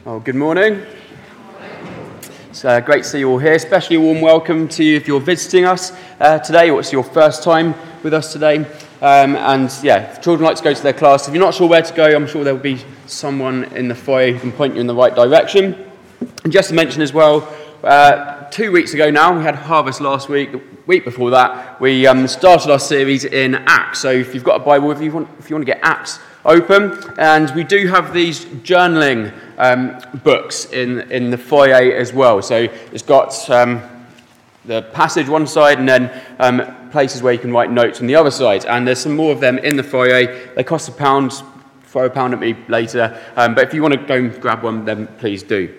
Oh, good morning. It's great to see you all here, especially a warm welcome to you if you're visiting us today or it's your first time with us today. If children like to go to their class, if you're not sure where to go, I'm sure there will be someone in the foyer who can point you in the right direction. And just to mention as well, 2 weeks ago now, we had Harvest last week. The week before that, we started our series in Acts. So if you've got a Bible, if you want to get Acts open, and we do have these journaling books in the foyer as well. So it's got the passage one side and then places where you can write notes on the other side. And there's some more of them in the foyer. They cost £1. Throw £1 at me later. But if you want to go and grab one, then please do.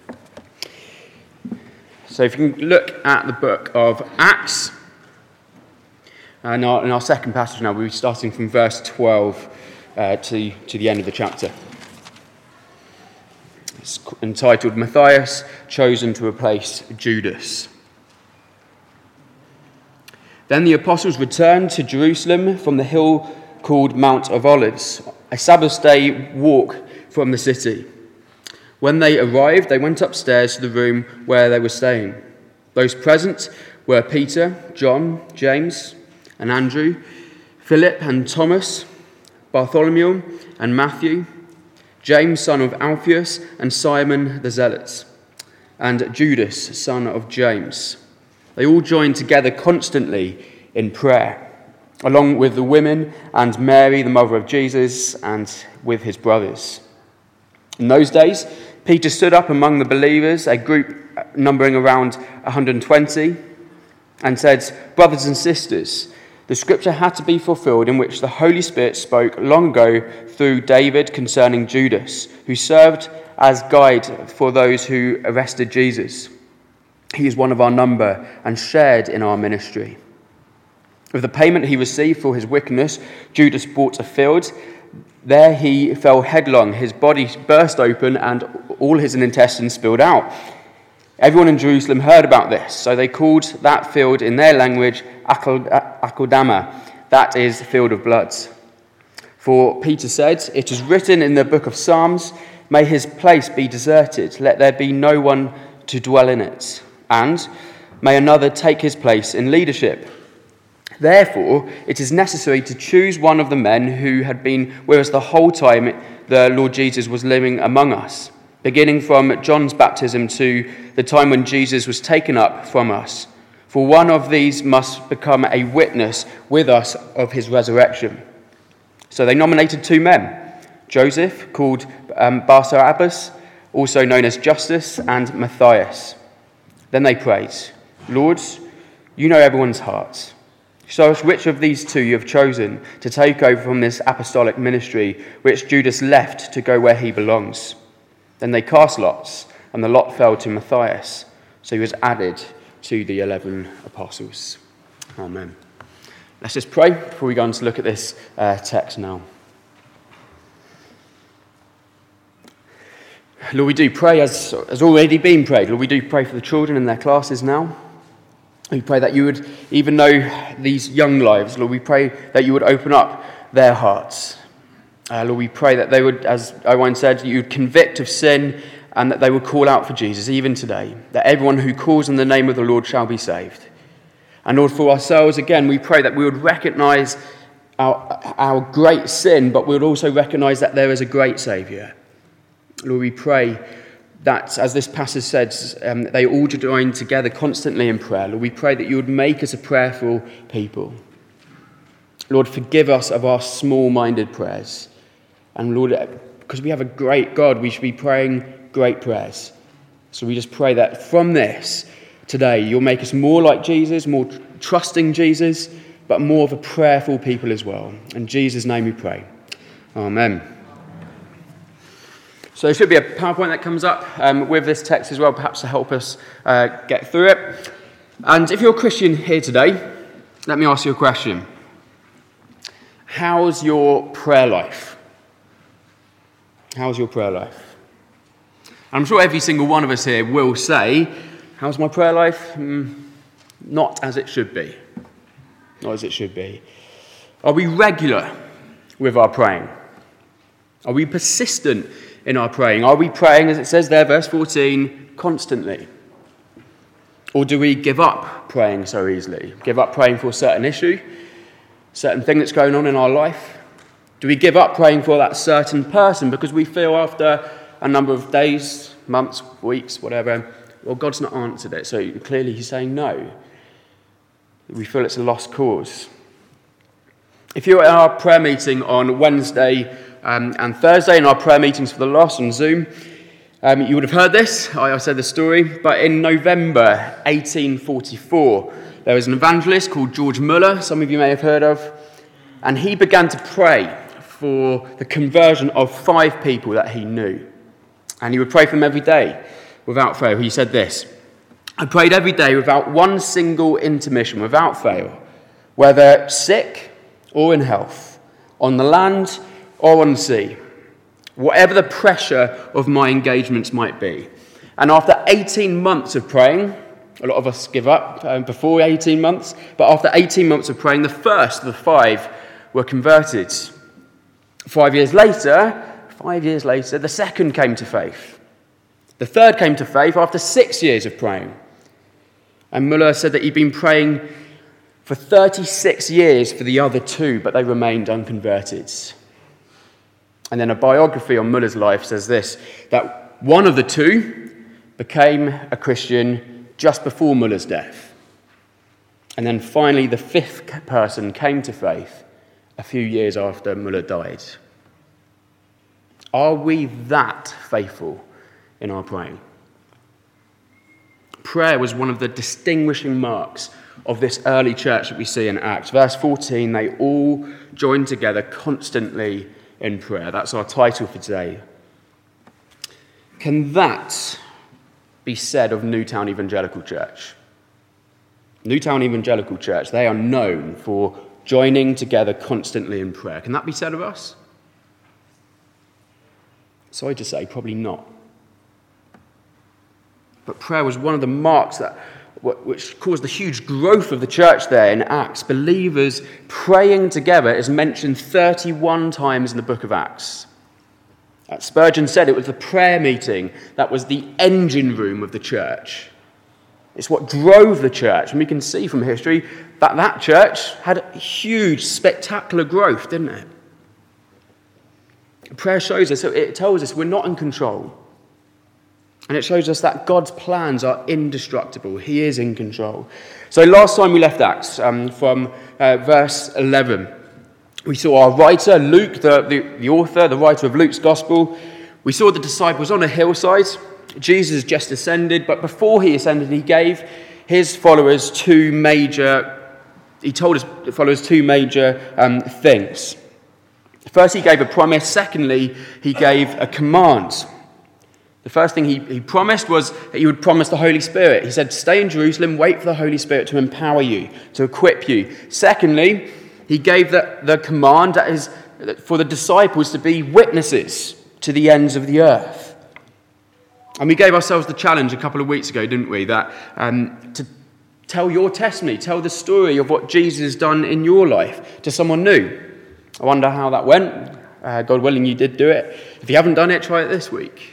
So if you can look at the book of Acts, in our second passage now, we'll be starting from verse 12 to the end of the chapter. It's entitled, Matthias Chosen to Replace Judas. Then the apostles returned to Jerusalem from the hill called Mount of Olives, a Sabbath day walk from the city. When they arrived, they went upstairs to the room where they were staying. Those present were Peter, John, James, and Andrew, Philip and Thomas, Bartholomew and Matthew, James, son of Alphaeus, and Simon the Zealot, and Judas, son of James. They all joined together constantly in prayer, along with the women and Mary, the mother of Jesus, and with his brothers. In those days, Peter stood up among the believers, a group numbering around 120, and said, "Brothers and sisters, the scripture had to be fulfilled in which the Holy Spirit spoke long ago through David concerning Judas, who served as guide for those who arrested Jesus. He is one of our number and shared in our ministry. With the payment he received for his wickedness, Judas bought a field. There he fell headlong, his body burst open and all his intestines spilled out. Everyone in Jerusalem heard about this, so they called that field in their language Akeldama, that is, field of blood. For Peter said, 'It is written in the book of Psalms, may his place be deserted, let there be no one to dwell in it, and may another take his place in leadership. Therefore, it is necessary to choose one of the men who had been with us the whole time the Lord Jesus was living among us, beginning from John's baptism to the time when Jesus was taken up from us. For one of these must become a witness with us of his resurrection.' So they nominated 2 men, Joseph, called Barsabbas, also known as Justus, and Matthias. Then they prayed, 'Lord, you know everyone's heart. Show us which of these 2 you have chosen to take over from this apostolic ministry, which Judas left to go where he belongs.' Then they cast lots, and the lot fell to Matthias, so he was added to the 11 apostles." Amen. Let's just pray before we go on to look at this text now. Lord, we do pray as already been prayed. Lord, we do pray for the children in their classes now. We pray that you would, even though these young lives, Lord, we pray that you would open up their hearts. Lord, we pray that they would, as Owen said, you would convict of sin and that they would call out for Jesus even today, that everyone who calls on the name of the Lord shall be saved. And Lord, for ourselves, again, we pray that we would recognize our great sin, but we would also recognize that there is a great Saviour. Lord, we pray that, as this passage says, they all join together constantly in prayer. Lord, we pray that you would make us a prayerful people. Lord, forgive us of our small-minded prayers. And Lord, because we have a great God, we should be praying great prayers. So we just pray that from this, today, you'll make us more like Jesus, more trusting Jesus, but more of a prayerful people as well. In Jesus' name we pray. Amen. So there should be a PowerPoint that comes up with this text as well, perhaps to help us get through it. And if you're a Christian here today, let me ask you a question. How's your prayer life? How's your prayer life? I'm sure every single one of us here will say, how's my prayer life? Not as it should be. Not as it should be. Are we regular with our praying? Are we persistent in our praying? Are we praying, as it says there, verse 14, constantly? Or do we give up praying so easily? Give up praying for a certain issue, certain thing that's going on in our life? Do we give up praying for that certain person because we feel after a number of days, months, weeks, whatever, well, God's not answered it, so clearly he's saying no. We feel it's a lost cause. If you were at our prayer meeting on Wednesday and Thursday, in our prayer meetings for the lost on Zoom, you would have heard this. I said the story. But in November 1844, there was an evangelist called George Muller, some of you may have heard of, and he began to pray for the conversion of 5 people that he knew. And he would pray for them every day without fail. He said this: I prayed every day without one single intermission, without fail, whether sick or in health, on the land or on the sea, whatever the pressure of my engagements might be. And after 18 months of praying, a lot of us give up before 18 months, but after 18 months of praying, the first of the 5 were converted. 5 years later, the second came to faith. The third came to faith after 6 years of praying. And Muller said that he'd been praying for 36 years for the other 2, but they remained unconverted. And then a biography on Muller's life says this, that one of the 2 became a Christian just before Muller's death. And then finally the 5th person came to faith a few years after Muller died. Are we that faithful in our praying? Prayer was one of the distinguishing marks of this early church that we see in Acts. Verse 14, they all joined together constantly in prayer. That's our title for today. Can that be said of Newtown Evangelical Church? Newtown Evangelical Church, they are known for joining together constantly in prayer. Can that be said of us? Sorry to say, probably not. But prayer was one of the marks which caused the huge growth of the church there in Acts. Believers praying together is mentioned 31 times in the book of Acts. Spurgeon said it was the prayer meeting that was the engine room of the church. It's what drove the church. And we can see from history that church had huge, spectacular growth, didn't it? Prayer shows us, it tells us we're not in control. And it shows us that God's plans are indestructible. He is in control. So last time we left Acts from verse 11, we saw our writer, Luke, the author, the writer of Luke's gospel. We saw the disciples on a hillside. Jesus just ascended, but before he ascended, he gave his followers two major things. First, he gave a promise. Secondly, he gave a command. The first thing he promised was that he would promise the Holy Spirit. He said, stay in Jerusalem, wait for the Holy Spirit to empower you, to equip you. Secondly, he gave the command that is for the disciples to be witnesses to the ends of the earth. And we gave ourselves the challenge a couple of weeks ago, didn't we, that to tell your testimony, tell the story of what Jesus has done in your life to someone new. I wonder how that went. God willing, you did do it. If you haven't done it, try it this week.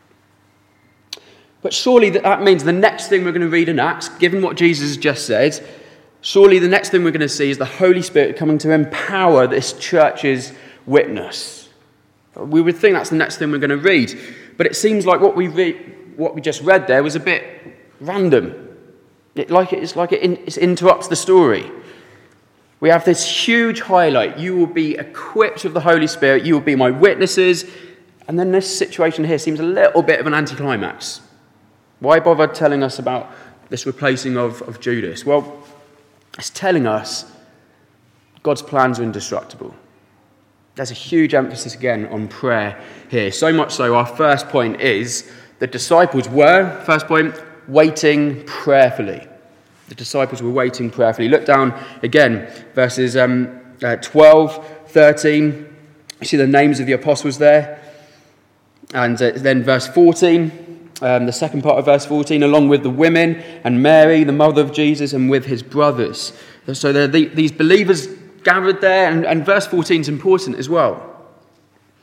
But surely that means the next thing we're going to read in Acts, given what Jesus has just said, surely the next thing we're going to see is the Holy Spirit coming to empower this church's witness. We would think that's the next thing we're going to read. But it seems like what we just read there was a bit random. It interrupts the story. We have this huge highlight. You will be equipped with the Holy Spirit. You will be my witnesses. And then this situation here seems a little bit of an anticlimax. Why bother telling us about this replacing of Judas? Well, it's telling us God's plans are indestructible. There's a huge emphasis again on prayer here. So much so, our first point is the disciples were, first point, waiting prayerfully. The disciples were waiting prayerfully. Look down again, verses 12, 13. You see the names of the apostles there. And then verse 14. The second part of verse 14, along with the women and Mary, the mother of Jesus, and with his brothers. So there are these believers gathered there, and verse 14 is important as well.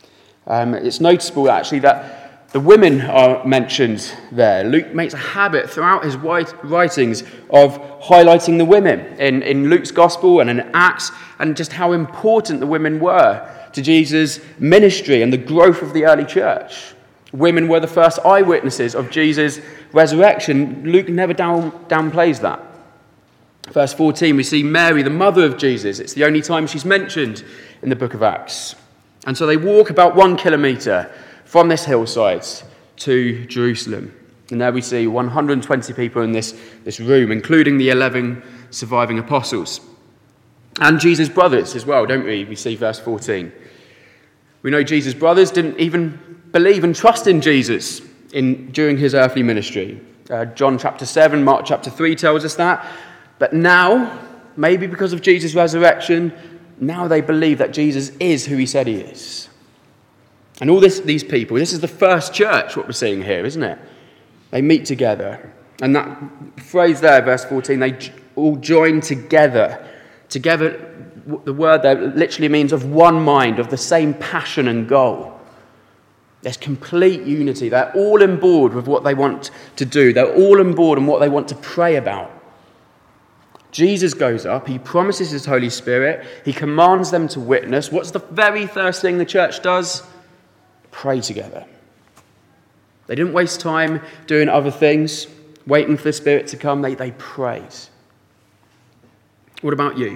It's noticeable, actually, that the women are mentioned there. Luke makes a habit throughout his writings of highlighting the women in Luke's Gospel and in Acts, and just how important the women were to Jesus' ministry and the growth of the early church. Women were the first eyewitnesses of Jesus' resurrection. Luke never downplays that. Verse 14, we see Mary, the mother of Jesus. It's the only time she's mentioned in the book of Acts. And so they walk about 1 kilometre from this hillside to Jerusalem. And there we see 120 people in this room, including the 11 surviving apostles. And Jesus' brothers as well, don't we? We see verse 14. We know Jesus' brothers didn't even believe and trust in Jesus during his earthly ministry. John chapter 7, Mark chapter 3 tells us that. But now, maybe because of Jesus' resurrection, now they believe that Jesus is who he said he is. And all these people, this is the first church, what we're seeing here, isn't it? They meet together. And that phrase there, verse 14, they all join together. Together, the word there literally means of one mind, of the same passion and goal. There's complete unity. They're all on board with what they want to do. They're all on board on what they want to pray about. Jesus goes up, he promises his Holy Spirit, he commands them to witness. What's the very first thing the church does? Pray together. They didn't waste time doing other things, waiting for the Spirit to come. They prayed. What about you?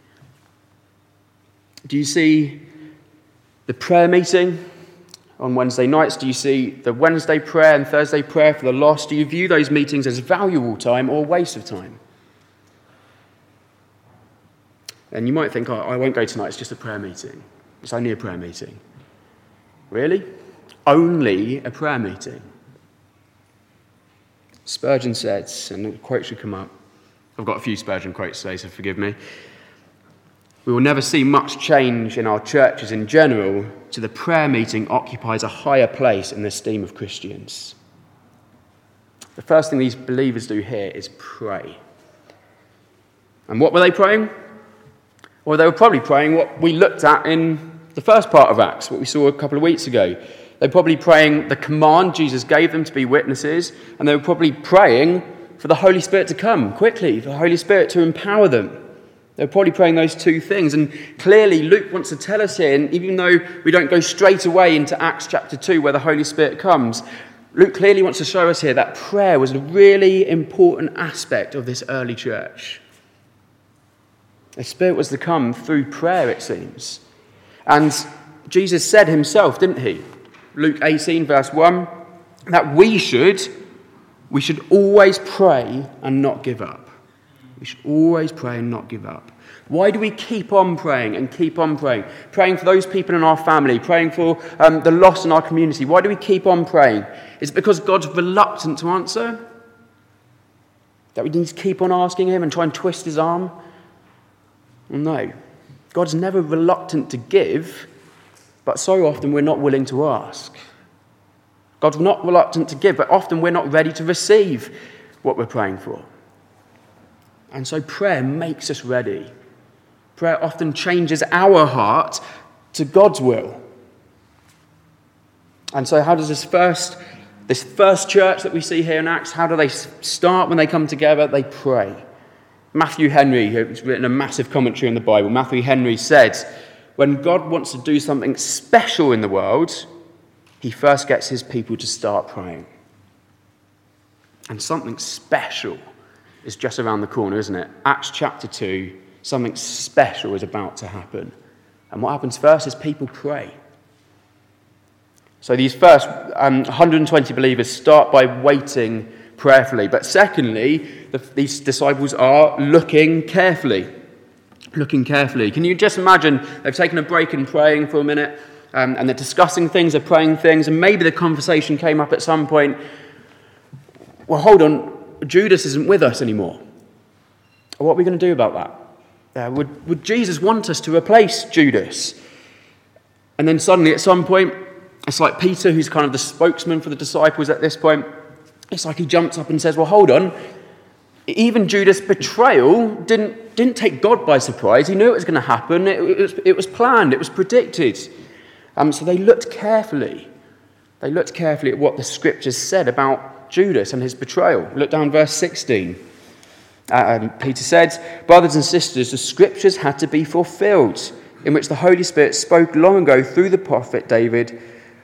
Do you see the prayer meeting on Wednesday nights? Do you see the Wednesday prayer and Thursday prayer for the lost? Do you view those meetings as valuable time or a waste of time? And you might think, I won't go tonight, it's just a prayer meeting. It's only a prayer meeting. Really? Only a prayer meeting? Spurgeon said, and the quote should come up. I've got a few Spurgeon quotes today, so forgive me. We will never see much change in our churches in general till the prayer meeting occupies a higher place in the esteem of Christians. The first thing these believers do here is pray. And what were they praying? Well, they were probably praying what we looked at in the first part of Acts, what we saw a couple of weeks ago. They were probably praying the command Jesus gave them to be witnesses, and they were probably praying for the Holy Spirit to come quickly, for the Holy Spirit to empower them. They were probably praying those two things, and clearly Luke wants to tell us here, and even though we don't go straight away into Acts chapter 2 where the Holy Spirit comes, Luke clearly wants to show us here that prayer was a really important aspect of this early church. The Spirit was to come through prayer, it seems. And Jesus said himself, didn't he? Luke 18, verse 1, that we should always pray and not give up. We should always pray and not give up. Why do we keep on praying and keep on praying? Praying for those people in our family, praying for the lost in our community. Why do we keep on praying? Is it because God's reluctant to answer? That we need to keep on asking him and try and twist his arm? Well, no. God's never reluctant to give, but so often we're not willing to ask. God's not reluctant to give, but often we're not ready to receive what we're praying for. And so prayer makes us ready. Prayer often changes our heart to God's will. And so how does this first church that we see here in Acts, how do they start when they come together? They pray. Matthew Henry, who's written a massive commentary on the Bible, Matthew Henry said, when God wants to do something special in the world, he first gets his people to start praying. And something special is just around the corner, isn't it? Acts chapter 2, something special is about to happen. And what happens first is people pray. So these first 120 believers start by waiting prayerfully. But secondly, these disciples are looking carefully. Looking carefully. Can you just imagine they've taken a break in praying for a minute, and they're discussing things, they're praying things, and maybe the conversation came up at some point, well, hold on, Judas isn't with us anymore. What are we going to do about that? Would Jesus want us to replace Judas? And then suddenly at some point, it's like Peter, who's kind of the spokesman for the disciples at this point, it's like he jumps up and says, well, hold on. Even Judas' betrayal didn't take God by surprise. He knew it was going to happen. It was planned. It was predicted. So they looked carefully. They looked carefully at what the scriptures said about Judas and his betrayal. Look down verse 16. Peter said, "Brothers and sisters, the scriptures had to be fulfilled, in which the Holy Spirit spoke long ago through the prophet David,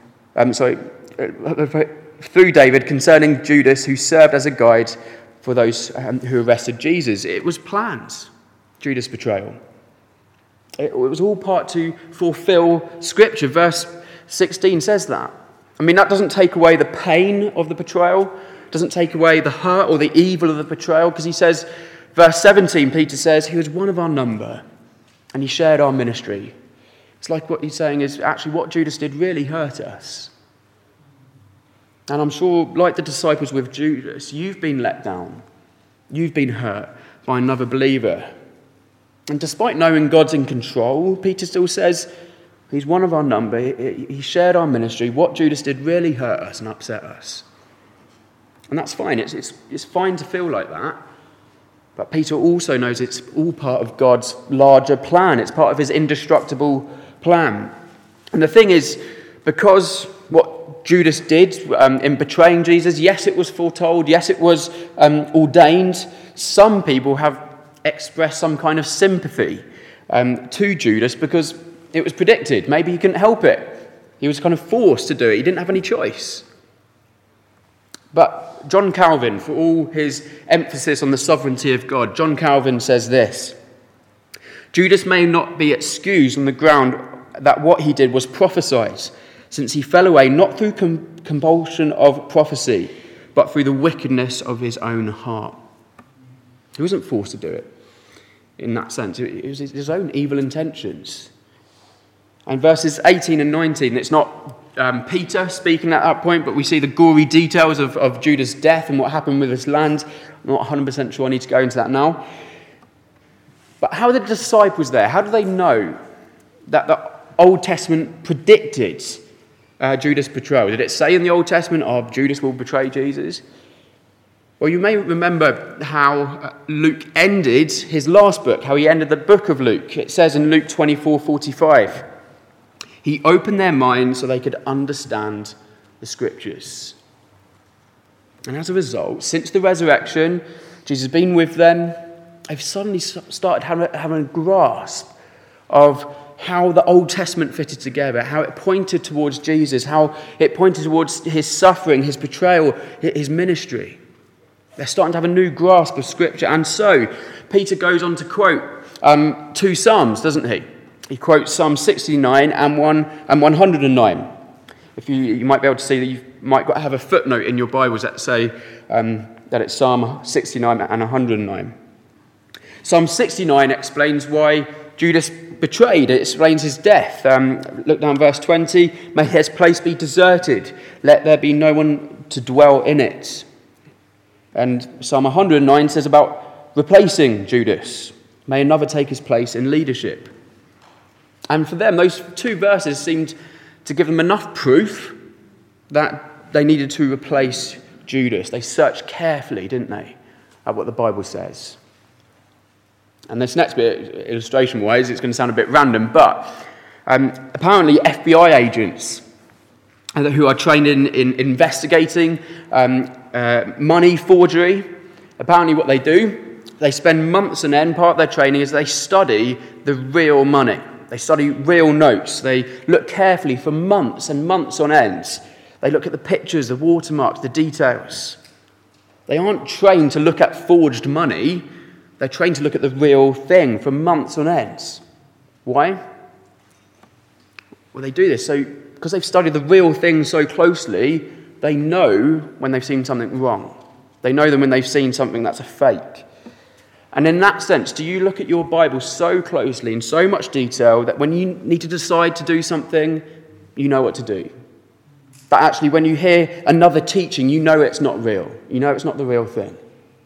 through David concerning Judas, who served as a guide for those who arrested Jesus." It was planned, Judas' betrayal. It was all part to fulfill Scripture. Verse 16 says that. I mean, that doesn't take away the pain of the betrayal, doesn't take away the hurt or the evil of the betrayal, because he says, verse 17, Peter says, "He was one of our number, and he shared our ministry." It's like what he's saying is actually what Judas did really hurt us. And I'm sure, like the disciples with Judas, you've been let down. You've been hurt by another believer. And despite knowing God's in control, Peter still says, he's one of our number. He shared our ministry. What Judas did really hurt us and upset us. And that's fine. It's fine to feel like that. But Peter also knows it's all part of God's larger plan. It's part of his indestructible plan. And the thing is, because what Judas did in betraying Jesus, yes, it was foretold, yes, it was ordained, some people have expressed some kind of sympathy to Judas because it was predicted. Maybe he couldn't help it. He was kind of forced to do it. He didn't have any choice. But John Calvin, for all his emphasis on the sovereignty of God, John Calvin says this: "Judas may not be excused on the ground that what he did was prophesied, since he fell away not through compulsion of prophecy, but through the wickedness of his own heart." He wasn't forced to do it in that sense. It was his own evil intentions. And verses 18 and 19, it's not Peter speaking at that point, but we see the gory details of Judas' death and what happened with his land. I'm not 100% sure I need to go into that now. But how are the disciples there? How do they know that the Old Testament predicted Judas' betrayal? Did it say in the Old Testament, Judas will betray Jesus? Well, you may remember how Luke ended his last book, how he ended the book of Luke. It says in Luke 24:45, "He opened their minds so they could understand the scriptures." And as a result, since the resurrection, Jesus has been with them. They've suddenly started having a grasp of how the Old Testament fitted together, how it pointed towards Jesus, how it pointed towards his suffering, his betrayal, his ministry. They're starting to have a new grasp of Scripture. And so, Peter goes on to quote two Psalms, doesn't he? He quotes Psalm 69 and 109. If you might be able to see that you might have a footnote in your Bibles that say that it's Psalm 69 and 109. Psalm 69 explains why Judas betrayed. It explains his death. Look down verse 20. "May his place be deserted. Let there be no one to dwell in it." And Psalm 109 says about replacing Judas. May another take his place in leadership. And for them, those two verses seemed to give them enough proof that they needed to replace Judas. They searched carefully, didn't they, at what the Bible says. And this next bit, illustration-wise, it's going to sound a bit random, but apparently FBI agents who are trained in investigating money forgery, apparently what they do, they spend months on end. Part of their training is they study the real money. They study real notes. They look carefully for months and months on end. They look at the pictures, the watermarks, the details. They aren't trained to look at forged money. They're trained to look at the real thing for months on end. Why? Well, they do this because they've studied the real thing so closely, they know when they've seen something wrong. They know them when they've seen something that's a fake. And in that sense, do you look at your Bible so closely in so much detail that when you need to decide to do something, you know what to do? But actually, when you hear another teaching, you know it's not real. You know it's not the real thing.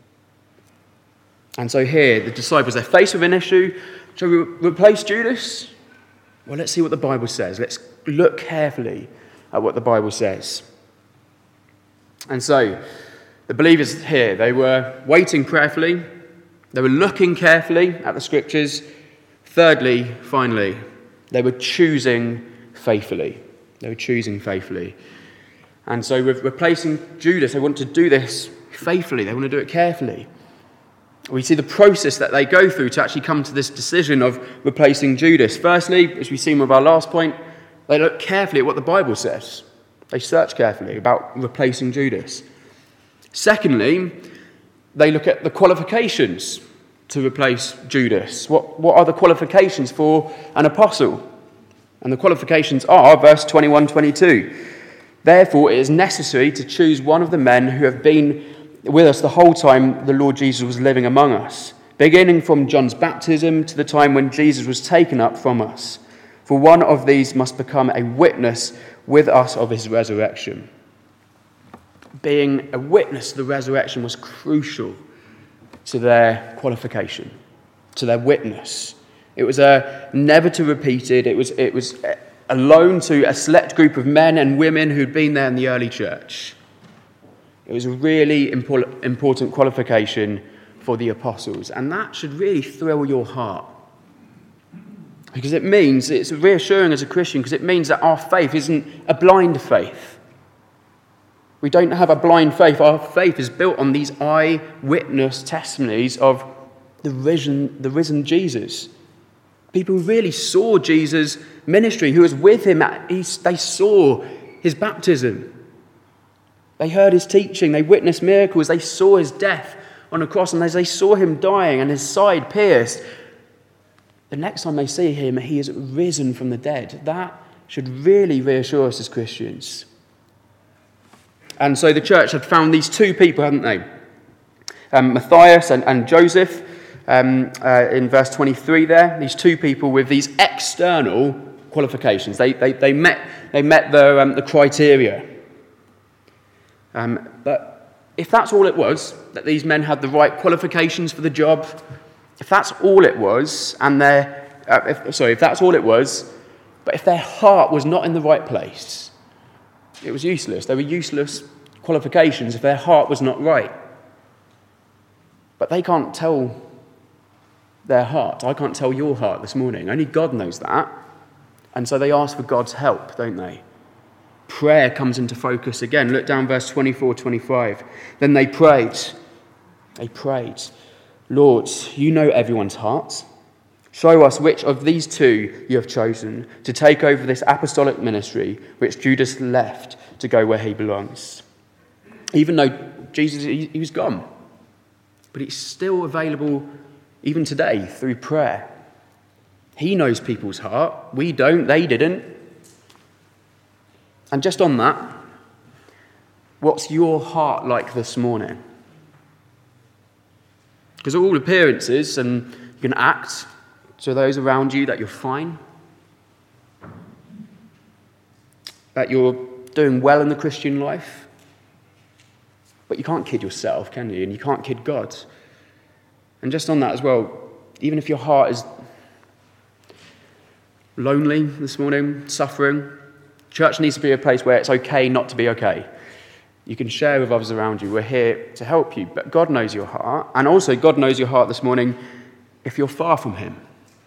And so here, the disciples, they're faced with an issue. Shall we replace Judas? Well, let's see what the Bible says. Let's look carefully at what the Bible says. And so, the believers here, they were waiting prayerfully. They were looking carefully at the scriptures. Thirdly, finally, they were choosing faithfully. They were choosing faithfully. And so with replacing Judas, they want to do this faithfully. They want to do it carefully. We see the process that they go through to actually come to this decision of replacing Judas. Firstly, as we've seen with our last point, they look carefully at what the Bible says. They search carefully about replacing Judas. Secondly, they look at the qualifications to replace Judas. What are the qualifications for an apostle? And the qualifications are, verse 21-22. Therefore, it is necessary to choose one of the men who have been with us the whole time the Lord Jesus was living among us, beginning from John's baptism to the time when Jesus was taken up from us. For one of these must become a witness with us of his resurrection. Being a witness to the resurrection was crucial to their qualification, to their witness. It was never to repeat it. It was alone to a select group of men and women who'd been there in the early church. It was a really important qualification for the apostles, and that should really thrill your heart. Because it means, it's reassuring as a Christian, because it means that our faith isn't a blind faith. We don't have a blind faith. Our faith is built on these eyewitness testimonies of the risen Jesus. People who really saw Jesus' ministry, who was with him, they saw his baptism. They heard his teaching, they witnessed miracles, they saw his death on a cross, and as they saw him dying and his side pierced, the next time they see him, he is risen from the dead. That should really reassure us as Christians. And so the church had found these two people, hadn't they? Matthias and Joseph, in verse 23 there, these two people with these external qualifications. They met the criteria. But if that's all it was, that these men had the right qualifications for the job, if that's all it was, if that's all it was, but if their heart was not in the right place, it was useless. They were useless qualifications if their heart was not right. But they can't tell their heart. I can't tell your heart this morning. Only God knows that. And so they ask for God's help, don't they? Prayer comes into focus again. Look down verse 24-25. Then they prayed. Lord, you know everyone's heart. Show us which of these two you have chosen to take over this apostolic ministry which Judas left to go where he belongs. Even though Jesus, he was gone. But it's still available even today through prayer. He knows people's heart. We don't. They didn't. And just on that, what's your heart like this morning? Because all appearances, and you can act to those around you that you're fine, that you're doing well in the Christian life, but you can't kid yourself, can you? And you can't kid God. And just on that as well, even if your heart is lonely this morning, suffering, church needs to be a place where it's okay not to be okay. You can share with others around you. We're here to help you, but God knows your heart. And also, God knows your heart this morning if you're far from him.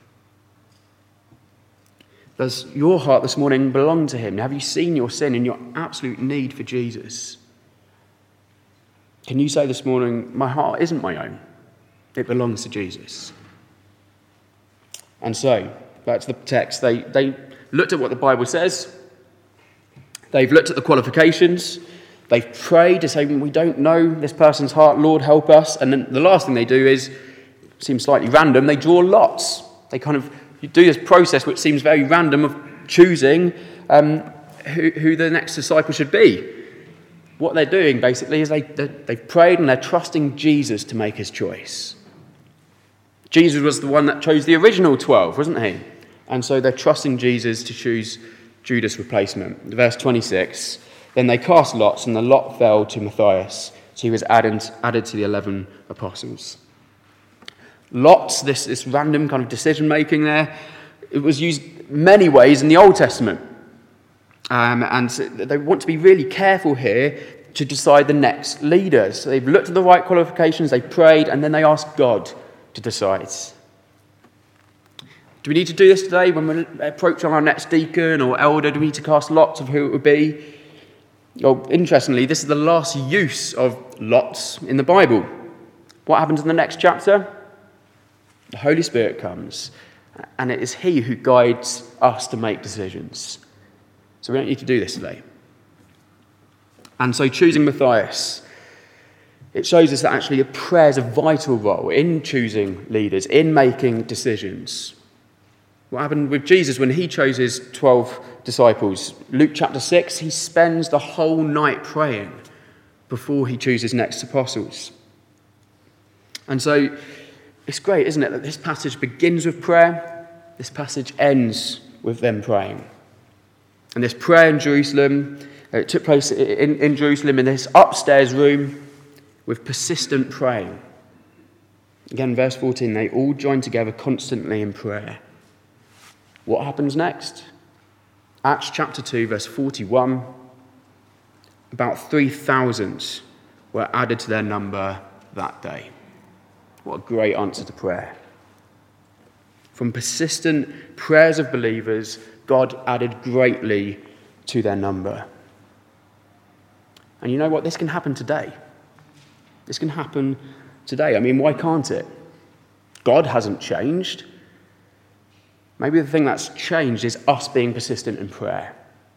Does your heart this morning belong to him? Have you seen your sin and your absolute need for Jesus? Can you say this morning, my heart isn't my own. It belongs to Jesus. And so, back to the text, they looked at what the Bible says. They've looked at the qualifications. They've prayed to say, we don't know this person's heart, Lord, help us. And then the last thing they do is, seems slightly random, they draw lots. They kind of do this process which seems very random of choosing who the next disciple should be. What they're doing, basically, is they've prayed and they're trusting Jesus to make his choice. Jesus was the one that chose the original 12, wasn't he? And so they're trusting Jesus to choose Judas' replacement. Verse 26, then they cast lots, and the lot fell to Matthias, so he was added to the 11 apostles. Lots, this random kind of decision-making there, it was used many ways in the Old Testament. And they want to be really careful here to decide the next leaders. So they've looked at the right qualifications, they prayed, and then they asked God to decide. Do we need to do this today when we approach our next deacon or elder? Do we need to cast lots of who it would be? Well, interestingly, this is the last use of lots in the Bible. What happens in the next chapter? The Holy Spirit comes, and it is he who guides us to make decisions. So we don't need to do this today. And so choosing Matthias, it shows us that actually prayer is a vital role in choosing leaders, in making decisions. What happened with Jesus when he chose his 12 disciples? Luke chapter 6, he spends the whole night praying before he chooses his next apostles. And so it's great, isn't it, that this passage begins with prayer, this passage ends with them praying. And this prayer in Jerusalem, it took place in Jerusalem in this upstairs room with persistent praying. Again, verse 14, they all joined together constantly in prayer. What happens next? Acts chapter 2, verse 41. About 3,000 were added to their number that day. What a great answer to prayer. From persistent prayers of believers, God added greatly to their number. And you know what? This can happen today. This can happen today. I mean, why can't it? God hasn't changed. Maybe the thing that's changed is us being persistent in prayer.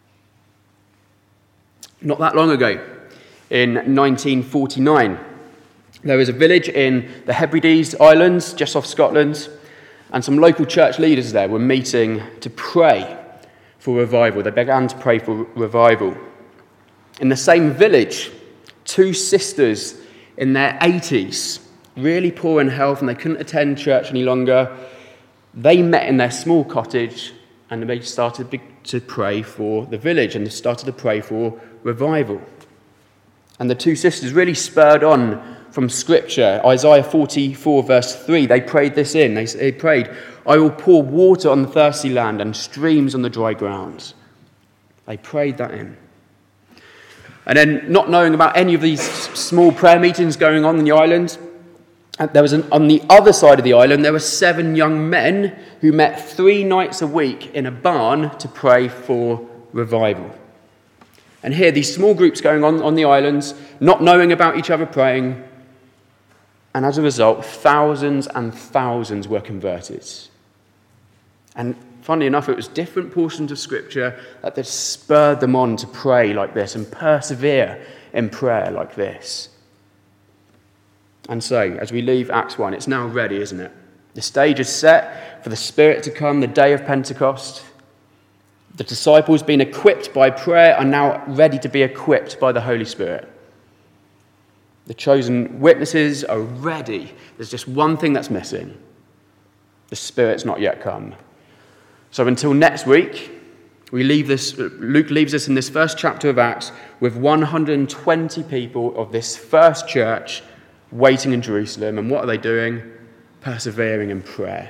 Not that long ago, in 1949, there was a village in the Hebrides Islands, just off Scotland, and some local church leaders there were meeting to pray for revival. They began to pray for revival. In the same village, two sisters in their 80s, really poor in health, and they couldn't attend church any longer. They met in their small cottage and they started to pray for the village and they started to pray for revival. And the two sisters really spurred on from Scripture. Isaiah 44 verse 3, they prayed this in. They prayed, I will pour water on the thirsty land and streams on the dry ground. They prayed that in. And then, not knowing about any of these small prayer meetings going on in the island, on the other side of the island, there were 7 young men who met 3 nights a week in a barn to pray for revival. And here, these small groups going on the islands, not knowing about each other praying, and as a result, thousands and thousands were converted. And funnily enough, it was different portions of Scripture that spurred them on to pray like this and persevere in prayer like this. And so, as we leave Acts 1, it's now ready, isn't it? The stage is set for the Spirit to come, the day of Pentecost. The disciples, being equipped by prayer, are now ready to be equipped by the Holy Spirit. The chosen witnesses are ready. There's just one thing that's missing. The Spirit's not yet come. So until next week, Luke leaves us in this first chapter of Acts with 120 people of this first church waiting in Jerusalem. And what are they doing? Persevering in prayer.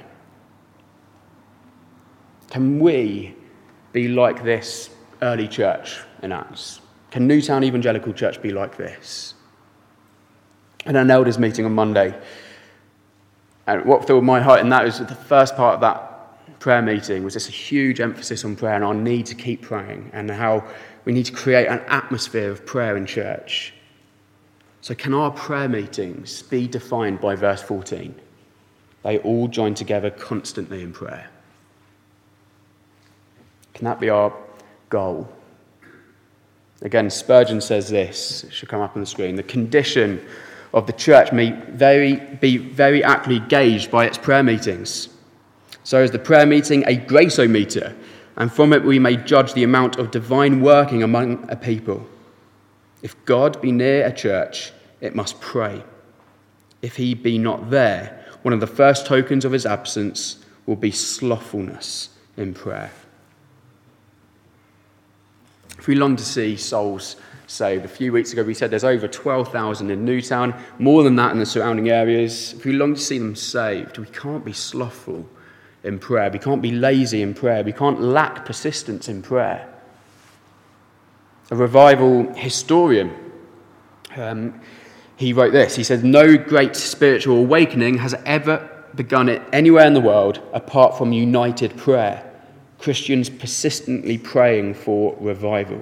Can we be like this early church in Acts? Can Newtown Evangelical Church be like this? In an elders meeting on Monday, and what filled my heart in that was the first part of that prayer meeting was just a huge emphasis on prayer and our need to keep praying and how we need to create an atmosphere of prayer in church. So can our prayer meetings be defined by verse 14? They all join together constantly in prayer. Can that be our goal? Again, Spurgeon says this, it should come up on the screen. The condition of the church may be very accurately gauged by its prayer meetings. So is the prayer meeting a grace-o-meter, and from it we may judge the amount of divine working among a people. If God be near a church, it must pray. If he be not there, one of the first tokens of his absence will be slothfulness in prayer. If we long to see souls saved, a few weeks ago we said there's over 12,000 in Newtown, more than that in the surrounding areas. If we long to see them saved, we can't be slothful in prayer. We can't be lazy in prayer. We can't lack persistence in prayer. A revival historian, he wrote this. He said, no great spiritual awakening has ever begun it anywhere in the world apart from united prayer. Christians persistently praying for revival.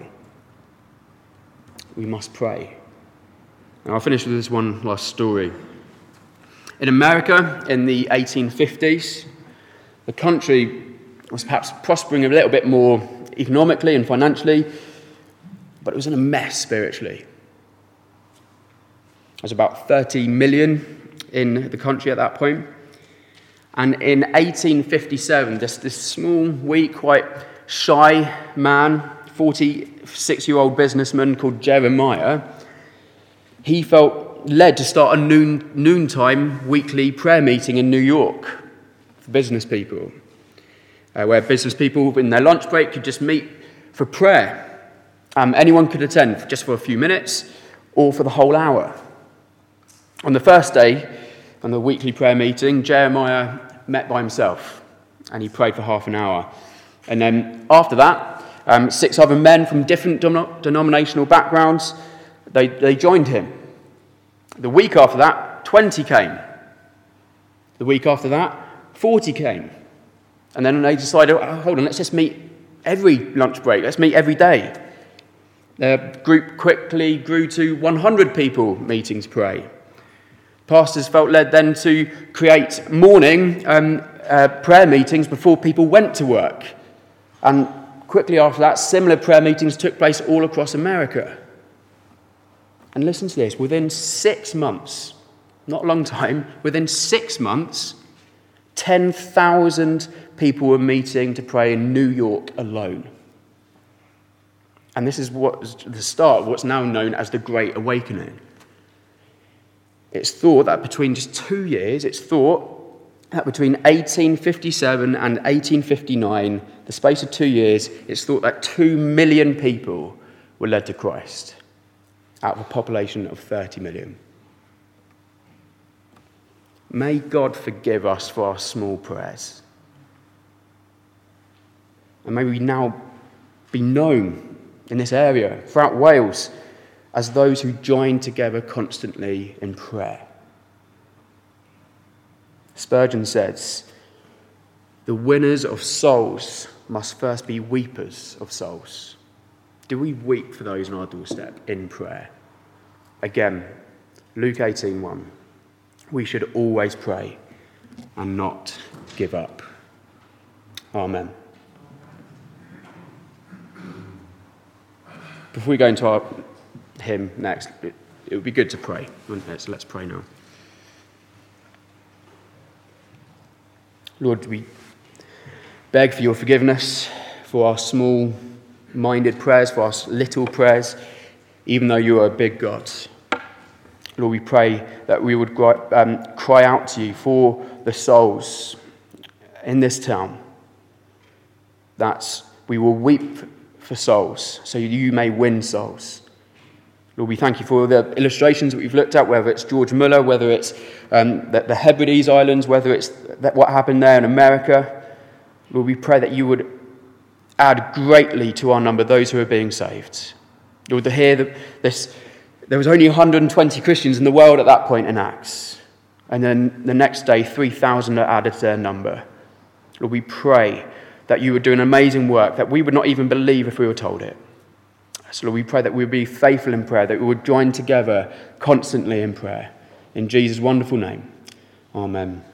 We must pray. And I'll finish with this one last story. In America, in the 1850s, the country was perhaps prospering a little bit more economically and financially, but it was in a mess spiritually. There was about 30 million in the country at that point. And in 1857, this small, weak, quite shy man, 46-year-old businessman called Jeremiah, he felt led to start a noontime weekly prayer meeting in New York for business people, where business people in their lunch break could just meet for prayer. Anyone could attend just for a few minutes or for the whole hour. On the first day, on the weekly prayer meeting, Jeremiah met by himself and he prayed for half an hour. And then after that, 6 other men from different denominational backgrounds, they joined him. The week after that, 20 came. The week after that, 40 came. And then they decided, hold on, let's just meet every lunch break. Let's meet every day. The group quickly grew to 100 people meeting to pray. Pastors felt led then to create morning prayer meetings before people went to work. And quickly after that, similar prayer meetings took place all across America. And listen to this, within 6 months, not a long time, within 6 months, 10,000 people were meeting to pray in New York alone. And this is the start of what's now known as the Great Awakening. It's thought that between just 2 years, between 1857 and 1859, the space of 2 years, it's thought that 2 million people were led to Christ out of a population of 30 million. May God forgive us for our small prayers. And may we now be known in this area, throughout Wales, as those who join together constantly in prayer. Spurgeon says, "The winners of souls must first be weepers of souls." Do we weep for those on our doorstep in prayer? Again, Luke 18:1. We should always pray and not give up. Amen. Before we go into our hymn next, it would be good to pray, wouldn't it? So let's pray now. Lord, we beg for your forgiveness for our small-minded prayers, for our little prayers, even though you are a big God. Lord, we pray that we would cry out to you for the souls in this town, that we will weep for souls so you may win souls. Lord, we thank you for the illustrations that we've looked at, whether it's George Muller, whether it's the Hebrides Islands, whether it's what happened there in America. Lord, we pray that you would add greatly to our number those who are being saved. Lord, to hear that there was only 120 Christians in the world at that point in Acts, and then the next day 3,000 are added to their number. Lord, we pray that you would do an amazing work that we would not even believe if we were told it. So Lord, we pray that we would be faithful in prayer, that we would join together constantly in prayer. In Jesus' wonderful name, amen.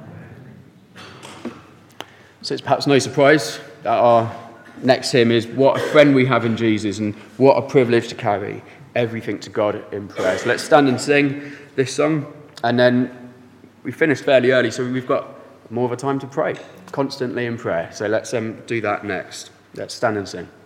So it's perhaps no surprise that our next hymn is "What a Friend We Have in Jesus," and what a privilege to carry everything to God in prayer. So let's stand and sing this song, and then we finished fairly early, so we've got more of a time to pray, constantly in prayer. So let's do that next. Let's stand and sing.